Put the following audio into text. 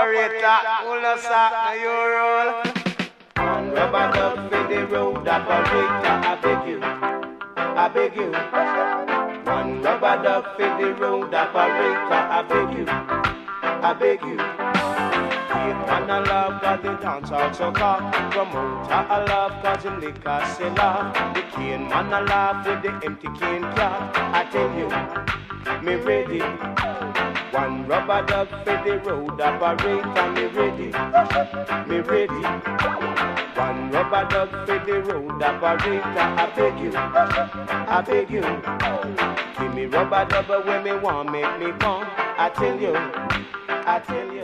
operator, pull us up, you roll. One rubber duck for the road operator, I beg you, I beg you. One rubber duck for the road operator, I beg you, I beg you. Man I love cause the dance also call. Promoter I love cause the liquor seller. The cane man I love with the empty cane cloth. I tell you, me ready. One rubber duck for the road operator, me ready. Me ready. One rubber duck for the road operator, I beg you, I beg you. Give me rubber double when me want make me come. I tell you, I tell you.